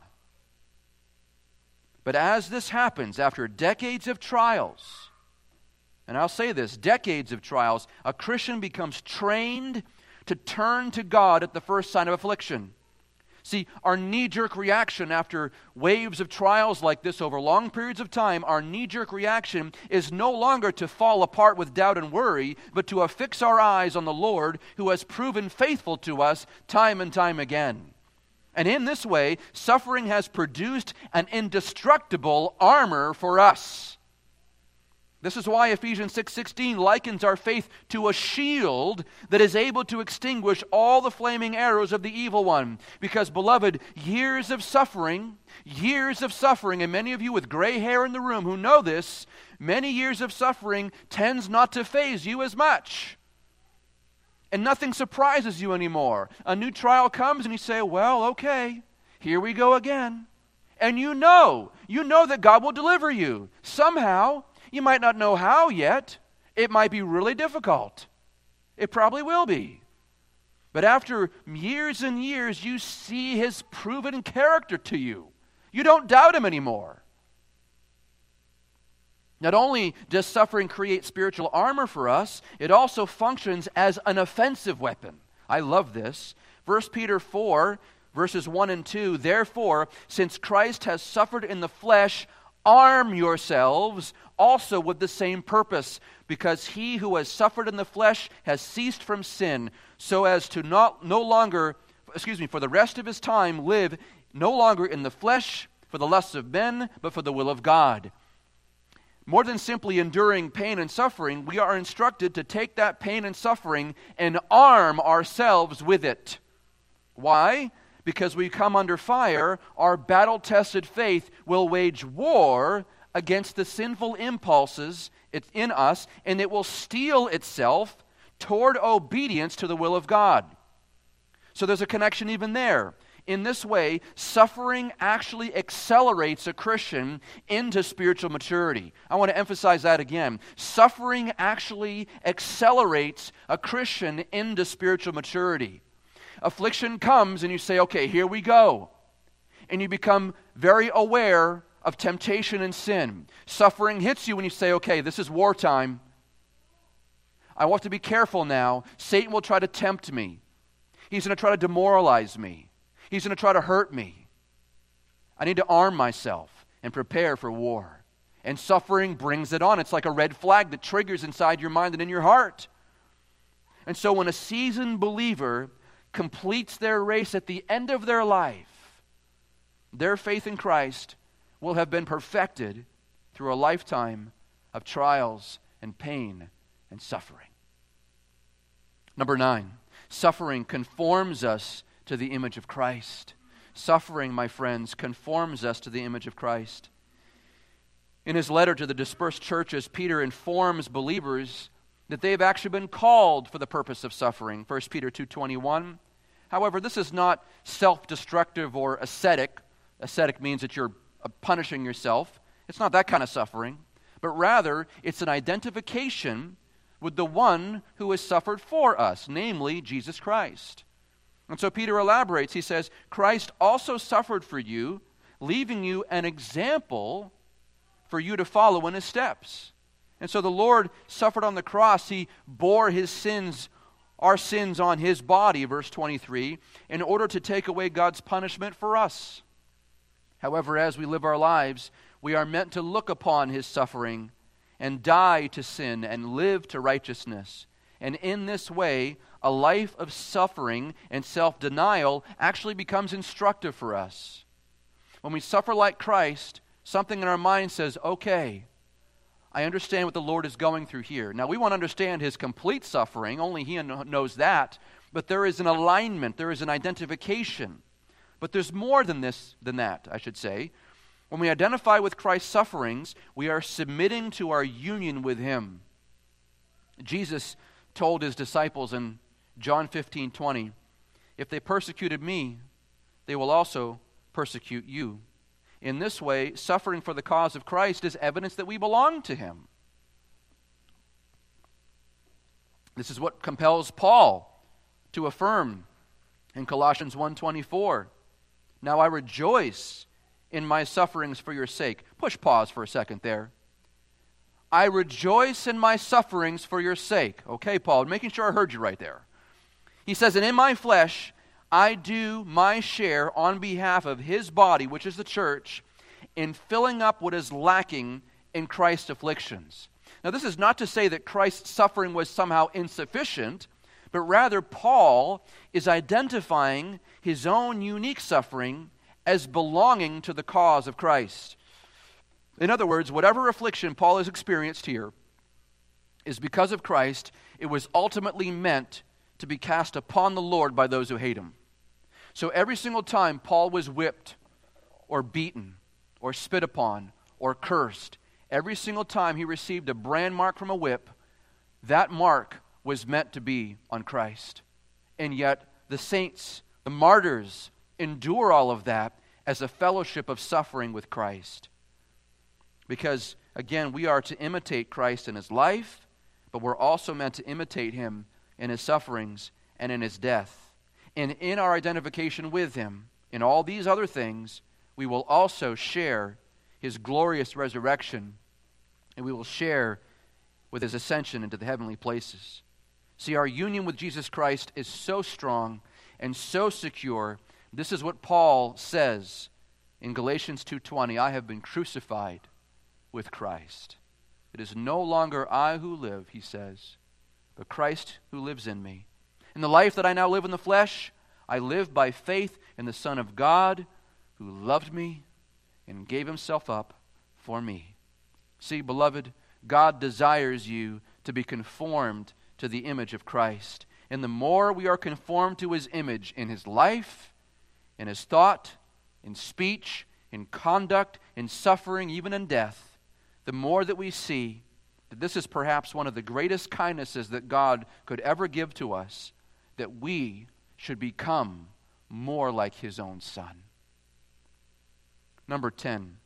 But as this happens, after decades of trials, and I'll say this, decades of trials, a Christian becomes trained to turn to God at the first sign of affliction. See, our knee-jerk reaction after waves of trials like this over long periods of time, our knee-jerk reaction is no longer to fall apart with doubt and worry, but to affix our eyes on the Lord who has proven faithful to us time and time again. And in this way, suffering has produced an indestructible armor for us. This is why Ephesians six sixteen likens our faith to a shield that is able to extinguish all the flaming arrows of the evil one. Because, beloved, years of suffering, years of suffering, and many of you with gray hair in the room who know this, many years of suffering tends not to faze you as much. And nothing surprises you anymore. A new trial comes and you say, well, okay, here we go again. And you know, you know that God will deliver you somehow. You might not know how yet. It might be really difficult. It probably will be. But after years and years, you see His proven character to you. You don't doubt Him anymore. Not only does suffering create spiritual armor for us, it also functions as an offensive weapon. I love this. First Peter four, verses one and two, therefore, since Christ has suffered in the flesh, arm yourselves also with the same purpose, because he who has suffered in the flesh has ceased from sin, so as to not no longer, excuse me, for the rest of his time live no longer in the flesh for the lusts of men, but for the will of God. More than simply enduring pain and suffering, we are instructed to take that pain and suffering and arm ourselves with it. Why? Because we come under fire, our battle-tested faith will wage war against the sinful impulses in us, and it will steel itself toward obedience to the will of God. So there's a connection even there. In this way, suffering actually accelerates a Christian into spiritual maturity. I want to emphasize that again. Suffering actually accelerates a Christian into spiritual maturity. Affliction comes and you say, okay, here we go. And you become very aware of temptation and sin. Suffering hits you and you say, okay, this is wartime. I want to be careful now. Satan will try to tempt me. He's going to try to demoralize me. He's going to try to hurt me. I need to arm myself and prepare for war. And suffering brings it on. It's like a red flag that triggers inside your mind and in your heart. And so when a seasoned believer completes their race at the end of their life, their faith in Christ will have been perfected through a lifetime of trials and pain and suffering. Number nine, suffering conforms us to the image of Christ. Suffering, my friends, conforms us to the image of Christ. In his letter to the dispersed churches, Peter informs believers that they have actually been called for the purpose of suffering. First Peter two twenty-one. However, this is not self-destructive or ascetic. Ascetic means that you're punishing yourself. It's not that kind of suffering. But rather, it's an identification with the one who has suffered for us, namely Jesus Christ. And so Peter elaborates. He says, Christ also suffered for you, leaving you an example for you to follow in his steps. And so the Lord suffered on the cross. He bore his sins, our sins on his body, verse twenty-three, in order to take away God's punishment for us. However, as we live our lives, we are meant to look upon his suffering and die to sin and live to righteousness. And in this way, a life of suffering and self-denial actually becomes instructive for us. When we suffer like Christ, something in our mind says, okay, I understand what the Lord is going through here. Now, we won't understand his complete suffering. Only he knows that. But there is an alignment. There is an identification. But there's more than this, than that, I should say. When we identify with Christ's sufferings, we are submitting to our union with him. Jesus told his disciples in John fifteen twenty, if they persecuted me, they will also persecute you. In this way, suffering for the cause of Christ is evidence that we belong to him. This is what compels Paul to affirm in Colossians one twenty-four. Now I rejoice in my sufferings for your sake. Push pause for a second there. I rejoice in my sufferings for your sake. Okay, Paul, making sure I heard you right there. He says, and in my flesh, I do my share on behalf of his body, which is the church, in filling up what is lacking in Christ's afflictions. Now, this is not to say that Christ's suffering was somehow insufficient, but rather Paul is identifying his own unique suffering as belonging to the cause of Christ. In other words, whatever affliction Paul has experienced here is because of Christ. It was ultimately meant to be cast upon the Lord by those who hate him. So every single time Paul was whipped or beaten or spit upon or cursed, every single time he received a brand mark from a whip, that mark was meant to be on Christ. And yet the saints, the martyrs, endure all of that as a fellowship of suffering with Christ. Because, again, we are to imitate Christ in his life, but we're also meant to imitate him in his sufferings and in his death. And in our identification with him, in all these other things, we will also share his glorious resurrection, and we will share with his ascension into the heavenly places. See, our union with Jesus Christ is so strong and so secure. This is what Paul says in Galatians two twenty, I have been crucified with Christ. It is no longer I who live, he says, but Christ who lives in me. In the life that I now live in the flesh, I live by faith in the Son of God who loved me and gave himself up for me. See, beloved, God desires you to be conformed to the image of Christ. And the more we are conformed to his image in his life, in his thought, in speech, in conduct, in suffering, even in death, the more that we see that this is perhaps one of the greatest kindnesses that God could ever give to us, that we should become more like his own Son. Number ten.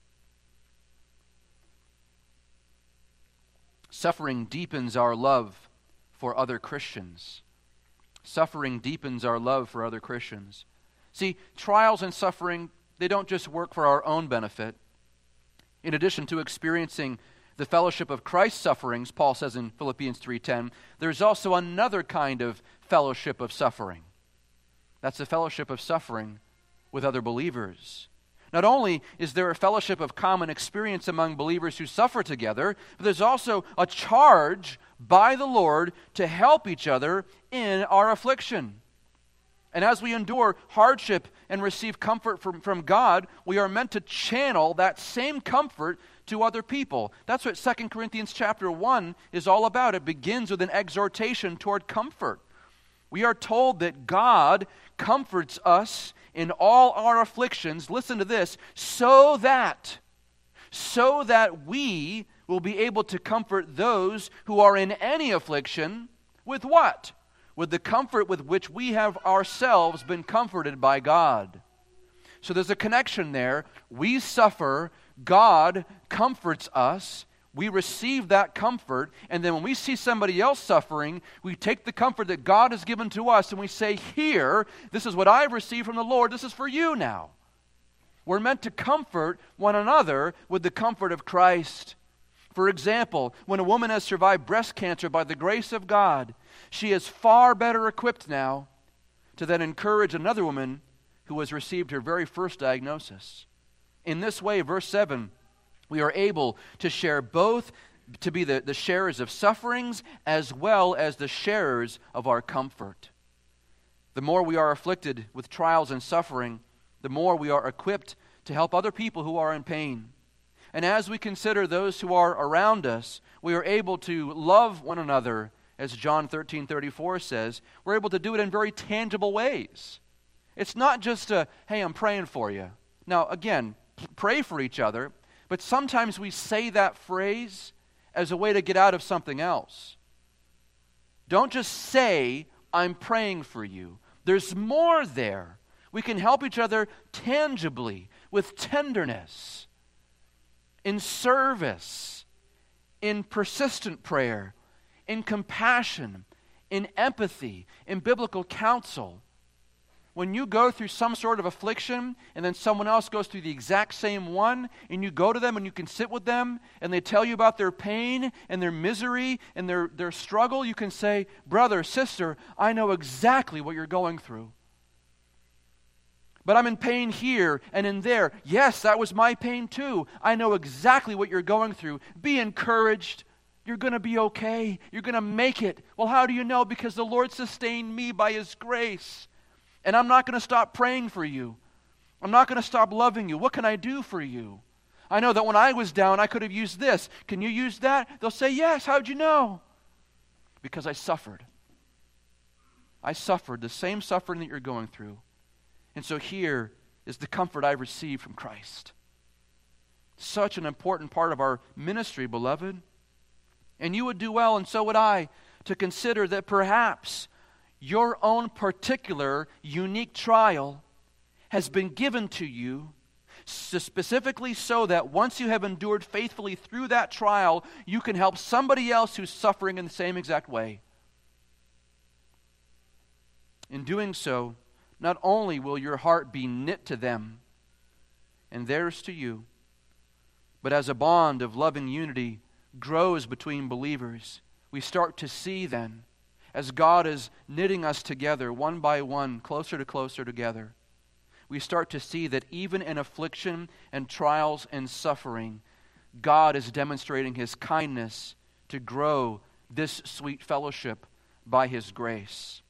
Suffering deepens our love for other Christians. Suffering deepens our love for other Christians. See, trials and suffering, they don't just work for our own benefit. In addition to experiencing the fellowship of Christ's sufferings, Paul says in Philippians three ten, there's also another kind of fellowship of suffering. That's the fellowship of suffering with other believers. Not only is there a fellowship of common experience among believers who suffer together, but there's also a charge by the Lord to help each other in our affliction. And as we endure hardship and receive comfort from, from God, we are meant to channel that same comfort to other people. That's what Second Corinthians chapter one is all about. It begins with an exhortation toward comfort. We are told that God comforts us in all our afflictions, listen to this, so that, so that we will be able to comfort those who are in any affliction with what? With the comfort with which we have ourselves been comforted by God. So there's a connection there. We suffer, God comforts us, we receive that comfort, and then when we see somebody else suffering, we take the comfort that God has given to us and we say, here, this is what I've received from the Lord, this is for you now. We're meant to comfort one another with the comfort of Christ. For example, when a woman has survived breast cancer by the grace of God, she is far better equipped now to then encourage another woman who has received her very first diagnosis. In this way, verse seven, we are able to share both, to be the, the sharers of sufferings as well as the sharers of our comfort. The more we are afflicted with trials and suffering, the more we are equipped to help other people who are in pain. And as we consider those who are around us, we are able to love one another, as John thirteen thirty-four says. We're able to do it in very tangible ways. It's not just a, hey, I'm praying for you. Now, again, pray for each other, but sometimes we say that phrase as a way to get out of something else. Don't just say, I'm praying for you. There's more there. We can help each other tangibly, with tenderness, in service, in persistent prayer, in compassion, in empathy, in biblical counsel. When you go through some sort of affliction and then someone else goes through the exact same one, and you go to them and you can sit with them and they tell you about their pain and their misery and their, their struggle, you can say, brother, sister, I know exactly what you're going through. But I'm in pain here and in there. Yes, that was my pain too. I know exactly what you're going through. Be encouraged. You're going to be okay. You're going to make it. Well, how do you know? Because the Lord sustained me by his grace. And I'm not going to stop praying for you. I'm not going to stop loving you. What can I do for you? I know that when I was down, I could have used this. Can you use that? They'll say, yes. How'd you know? Because I suffered. I suffered the same suffering that you're going through. And so here is the comfort I've received from Christ. Such an important part of our ministry, beloved. And you would do well, and so would I, to consider that perhaps your own particular unique trial has been given to you specifically so that once you have endured faithfully through that trial, you can help somebody else who's suffering in the same exact way. In doing so, not only will your heart be knit to them and theirs to you, but as a bond of loving unity grows between believers, we start to see then, as God is knitting us together one by one, closer to closer together, we start to see that even in affliction and trials and suffering, God is demonstrating His kindness to grow this sweet fellowship by His grace.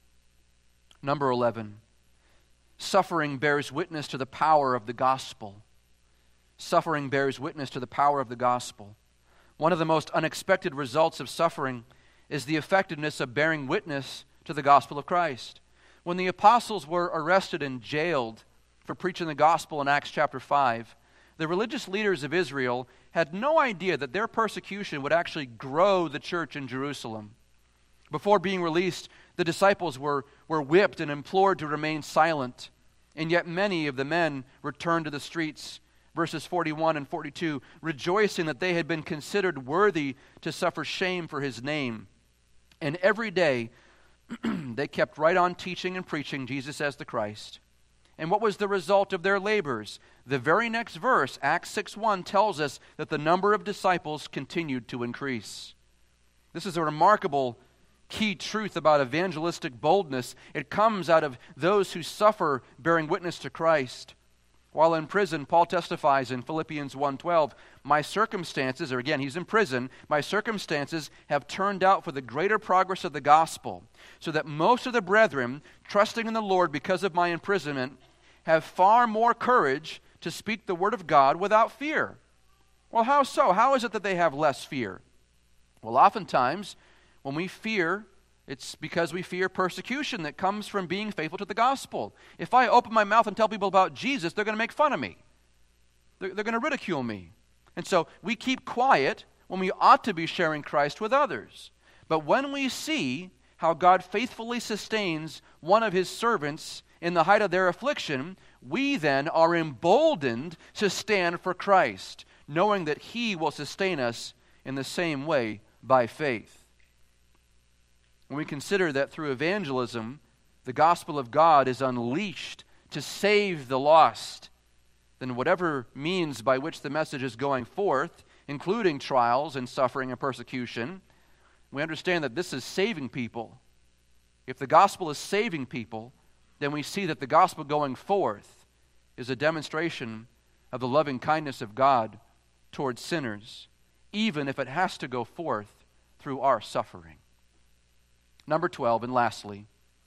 Number eleven, suffering bears witness to the power of the gospel. Suffering bears witness to the power of the gospel. One of the most unexpected results of suffering is the effectiveness of bearing witness to the gospel of Christ. When the apostles were arrested and jailed for preaching the gospel in Acts chapter five, the religious leaders of Israel had no idea that their persecution would actually grow the church in Jerusalem. Before being released, the disciples were, were whipped and implored to remain silent, and yet many of the men returned to the streets, verses forty-one and forty-two, rejoicing that they had been considered worthy to suffer shame for His name. And every day, they kept right on teaching and preaching Jesus as the Christ. And what was the result of their labors? The very next verse, Acts six one, tells us that the number of disciples continued to increase. This is a remarkable key truth about evangelistic boldness. It comes out of those who suffer bearing witness to Christ. While in prison, Paul testifies in Philippians one twelve, my circumstances, or again, he's in prison, my circumstances have turned out for the greater progress of the gospel, so that most of the brethren, trusting in the Lord because of my imprisonment, have far more courage to speak the word of God without fear. Well, how so? How is it that they have less fear? Well, oftentimes, when we fear, it's because we fear persecution that comes from being faithful to the gospel. If I open my mouth and tell people about Jesus, they're going to make fun of me. They're, they're going to ridicule me. And so we keep quiet when we ought to be sharing Christ with others. But when we see how God faithfully sustains one of His servants in the height of their affliction, we then are emboldened to stand for Christ, knowing that He will sustain us in the same way by faith. When we consider that through evangelism, the gospel of God is unleashed to save the lost, then whatever means by which the message is going forth, including trials and suffering and persecution, we understand that this is saving people. If the gospel is saving people, then we see that the gospel going forth is a demonstration of the loving kindness of God towards sinners, even if it has to go forth through our suffering. Number twelve, and lastly,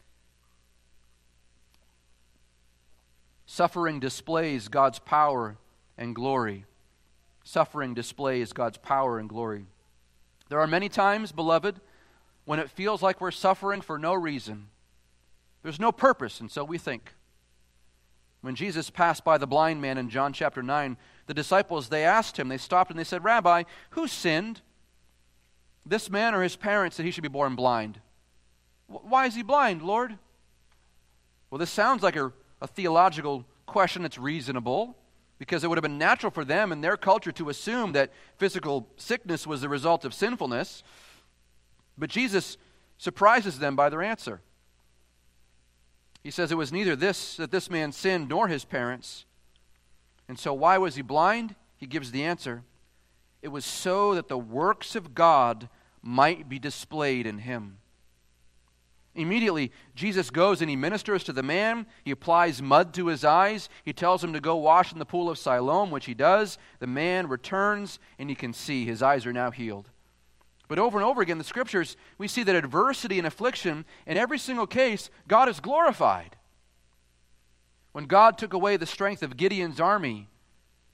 suffering displays God's power and glory. Suffering displays God's power and glory. There are many times, beloved, when it feels like we're suffering for no reason. There's no purpose, and so we think. When Jesus passed by the blind man in John chapter nine, the disciples, they asked Him, they stopped and they said, Rabbi, who sinned, this man or his parents, that he should be born blind? Why is he blind, Lord? Well, this sounds like a, a theological question that's reasonable, because it would have been natural for them in their culture to assume that physical sickness was the result of sinfulness. But Jesus surprises them by their answer. He says it was neither this that this man sinned nor his parents. And so why was he blind? He gives the answer. It was so that the works of God might be displayed in him. Immediately, Jesus goes and He ministers to the man. He applies mud to his eyes. He tells him to go wash in the pool of Siloam, which he does. The man returns, and he can see. His eyes are now healed. But over and over again in the Scriptures, we see that adversity and affliction, in every single case, God is glorified. When God took away the strength of Gideon's army,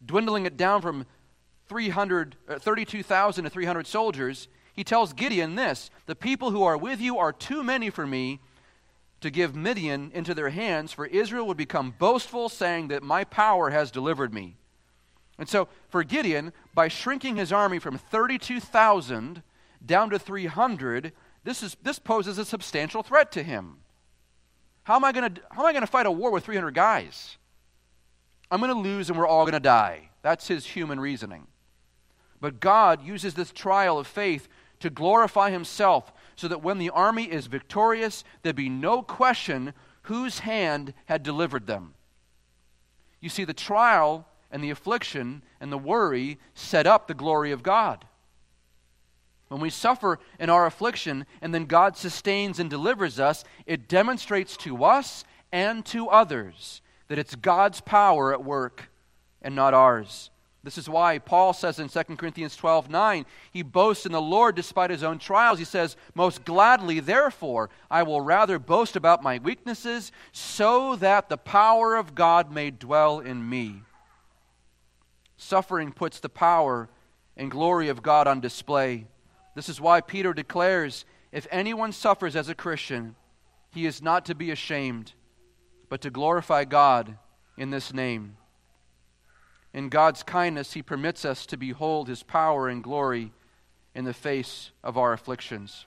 dwindling it down from three hundred, uh, thirty-two thousand to three hundred soldiers, he tells Gideon this: the people who are with you are too many for me to give Midian into their hands, for Israel would become boastful, saying that my power has delivered me. And so for Gideon, by shrinking his army from thirty-two thousand down to three hundred, this is this poses a substantial threat to him. How am I going to how am I going to fight a war with three hundred guys? I'm going to lose and we're all going to die. That's his human reasoning. But God uses this trial of faith to glorify himself, so that when the army is victorious, there'd be no question whose hand had delivered them. You see, the trial and the affliction and the worry set up the glory of God. When we suffer in our affliction and then God sustains and delivers us, it demonstrates to us and to others that it's God's power at work and not ours. This is why Paul says in Second Corinthians twelve nine, he boasts in the Lord despite his own trials. He says, most gladly, therefore, I will rather boast about my weaknesses, so that the power of God may dwell in me. Suffering puts the power and glory of God on display. This is why Peter declares, if anyone suffers as a Christian, he is not to be ashamed, but to glorify God in this name. In God's kindness, he permits us to behold his power and glory in the face of our afflictions.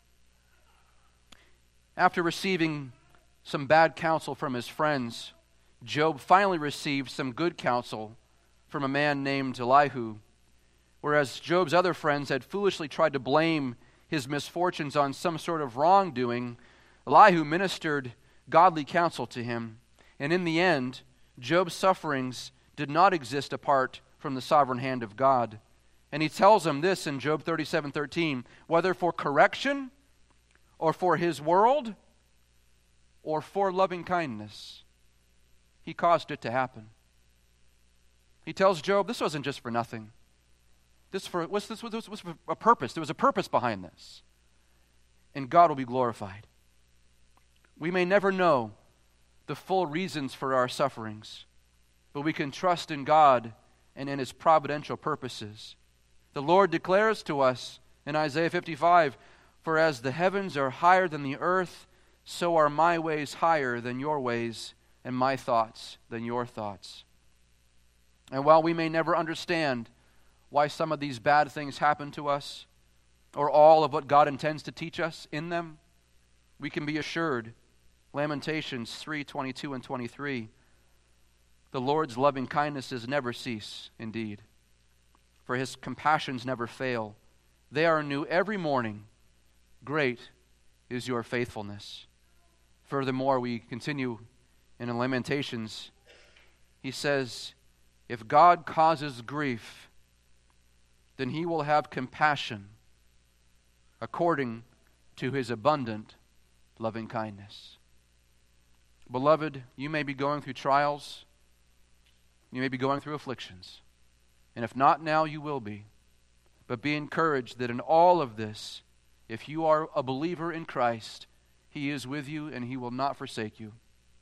After receiving some bad counsel from his friends, Job finally received some good counsel from a man named Elihu. Whereas Job's other friends had foolishly tried to blame his misfortunes on some sort of wrongdoing, Elihu ministered godly counsel to him. And in the end, Job's sufferings did not exist apart from the sovereign hand of God. And he tells him this in Job thirty-seven thirteen, whether for correction or for his world or for loving kindness, he caused it to happen. He tells Job, this wasn't just for nothing. This, for, was, this was, was for a purpose. There was a purpose behind this. And God will be glorified. We may never know the full reasons for our sufferings, but we can trust in God and in his providential purposes. The Lord declares to us in Isaiah fifty-five, for as the heavens are higher than the earth, so are my ways higher than your ways, and my thoughts than your thoughts. And while we may never understand why some of these bad things happen to us, or all of what God intends to teach us in them, we can be assured, Lamentations three twenty-two and twenty-three, the Lord's loving kindnesses never cease, indeed, for his compassions never fail. They are new every morning. Great is your faithfulness. Furthermore, we continue in Lamentations. He says, if God causes grief, then he will have compassion according to his abundant loving kindness. Beloved, you may be going through trials. You may be going through afflictions. And if not now, you will be. But be encouraged that in all of this, if you are a believer in Christ, he is with you and he will not forsake you.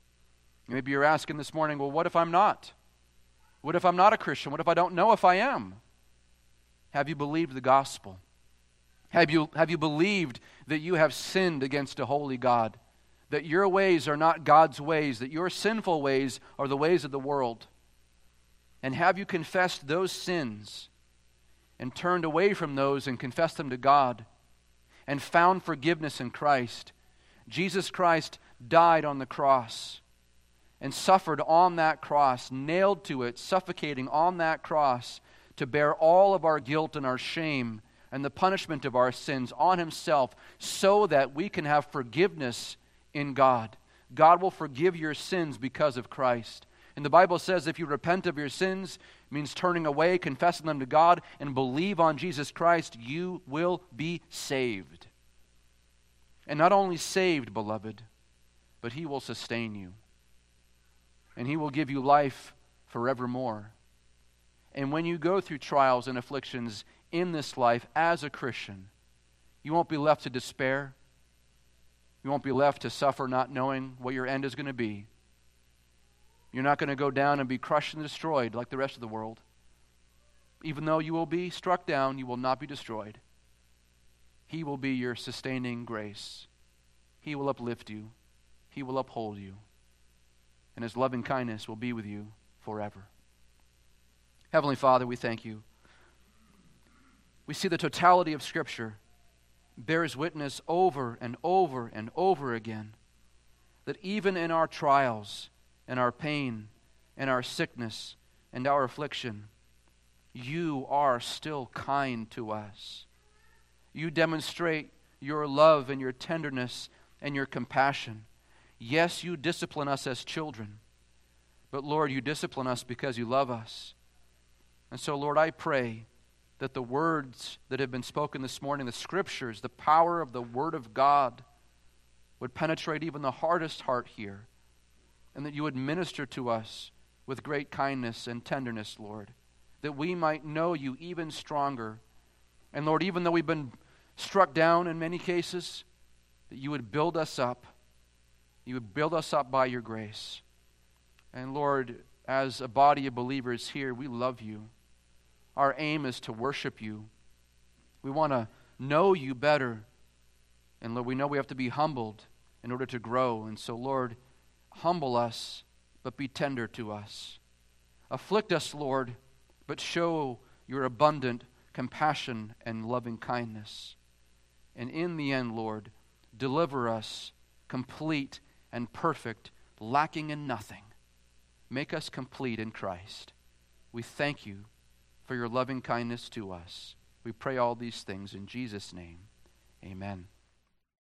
Maybe you're asking this morning, well, what if I'm not? What if I'm not a Christian? What if I don't know if I am? Have you believed the gospel? Have you, have you believed that you have sinned against a holy God? That your ways are not God's ways, that your sinful ways are the ways of the world? And have you confessed those sins and turned away from those and confessed them to God and found forgiveness in Christ? Jesus Christ died on the cross and suffered on that cross, nailed to it, suffocating on that cross to bear all of our guilt and our shame and the punishment of our sins on himself so that we can have forgiveness in God. God will forgive your sins because of Christ. And the Bible says if you repent of your sins, it means turning away, confessing them to God, and believe on Jesus Christ, you will be saved. And not only saved, beloved, but he will sustain you. And he will give you life forevermore. And when you go through trials and afflictions in this life as a Christian, you won't be left to despair. You won't be left to suffer not knowing what your end is going to be. You're not going to go down and be crushed and destroyed like the rest of the world. Even though you will be struck down, you will not be destroyed. He will be your sustaining grace. He will uplift you. He will uphold you. And His loving kindness will be with you forever. Heavenly Father, we thank you. We see the totality of Scripture bears witness over and over and over again that even in our trials and our pain and our sickness and our affliction, you are still kind to us. You demonstrate your love and your tenderness and your compassion. Yes, you discipline us as children, but Lord, you discipline us because you love us. And so, Lord, I pray that the words that have been spoken this morning, the Scriptures, the power of the Word of God, would penetrate even the hardest heart here, and that you would minister to us with great kindness and tenderness, Lord, that we might know you even stronger. And Lord, even though we've been struck down in many cases, that you would build us up. You would build us up by your grace. And Lord, as a body of believers here, we love you. Our aim is to worship you. We want to know you better. And Lord, we know we have to be humbled in order to grow. And so, Lord, humble us, but be tender to us. Afflict us, Lord, but show your abundant compassion and loving kindness. And in the end, Lord, deliver us complete and perfect, lacking in nothing. Make us complete in Christ. We thank you for your loving kindness to us. We pray all these things in Jesus' name. Amen.